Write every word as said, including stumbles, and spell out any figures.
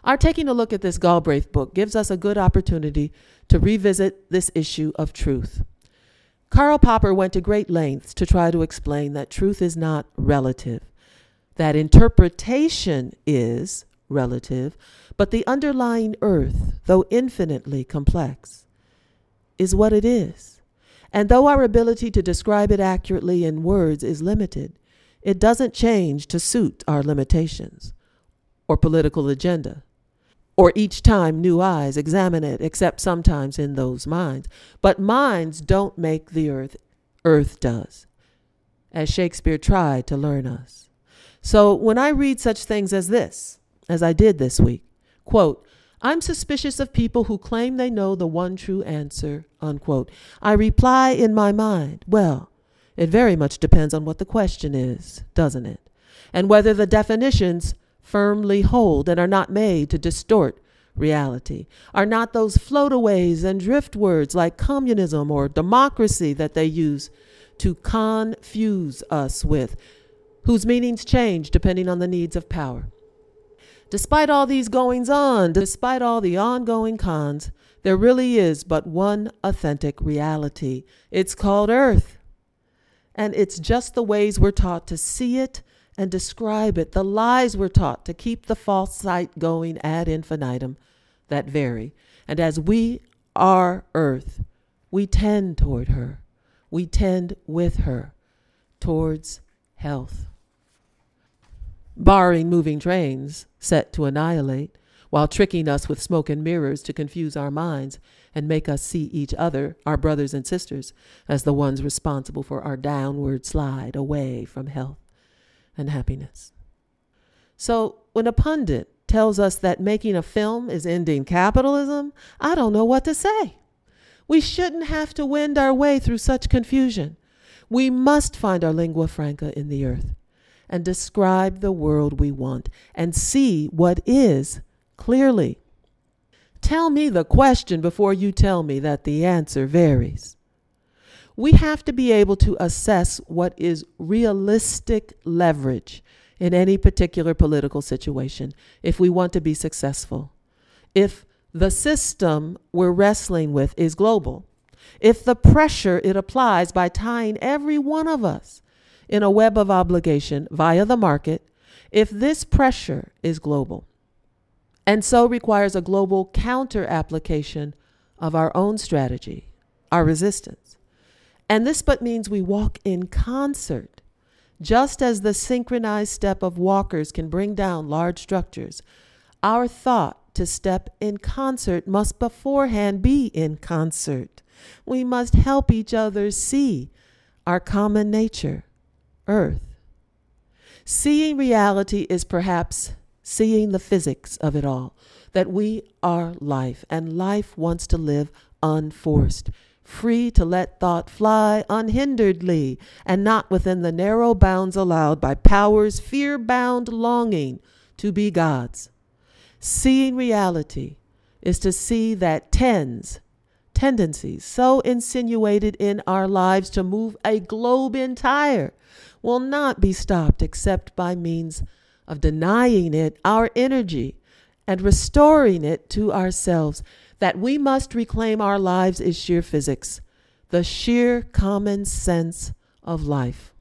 Our taking a look at this Galbraith book gives us a good opportunity to revisit this issue of truth. Karl Popper went to great lengths to try to explain that truth is not relative, that interpretation is relative, but the underlying earth, though infinitely complex, is what it is. And though our ability to describe it accurately in words is limited, it doesn't change to suit our limitations or political agenda, or each time new eyes examine it, except sometimes in those minds. But minds don't make the earth, earth does, as Shakespeare tried to learn us. So when I read such things as this, as I did this week, quote, I'm suspicious of people who claim they know the one true answer, unquote. I reply in my mind, well, it very much depends on what the question is, doesn't it? And whether the definitions firmly hold and are not made to distort reality, are not those floataways and drift words like communism or democracy that they use to confuse us with, whose meanings change depending on the needs of power. Despite all these goings on, despite all the ongoing cons, there really is but one authentic reality. It's called Earth. And it's just the ways we're taught to see it and describe it, the lies we're taught to keep the false sight going ad infinitum, that vary. And as we are Earth, we tend toward her. We tend with her towards health. Barring moving trains set to annihilate, while tricking us with smoke and mirrors to confuse our minds and make us see each other, our brothers and sisters, as the ones responsible for our downward slide away from health and happiness. So when a pundit tells us that making a film is ending capitalism, I don't know what to say. We shouldn't have to wend our way through such confusion. We must find our lingua franca in the earth and describe the world we want and see what is clearly. Tell me the question before you tell me that the answer varies. We have to be able to assess what is realistic leverage in any particular political situation if we want to be successful. If the system we're wrestling with is global, if the pressure it applies by tying every one of us in a web of obligation via the market, if this pressure is global, and so requires a global counter application of our own strategy, our resistance. And this but means we walk in concert, just as the synchronized step of walkers can bring down large structures. Our thought to step in concert must beforehand be in concert. We must help each other see our common nature, Earth. Seeing reality is perhaps seeing the physics of it all, that we are life, and life wants to live unforced, free to let thought fly unhinderedly, and not within the narrow bounds allowed by powers fear-bound longing to be gods. Seeing reality is to see that tends, tendencies so insinuated in our lives to move a globe entire will not be stopped except by means of denying it our energy and restoring it to ourselves. That we must reclaim our lives is sheer physics, the sheer common sense of life.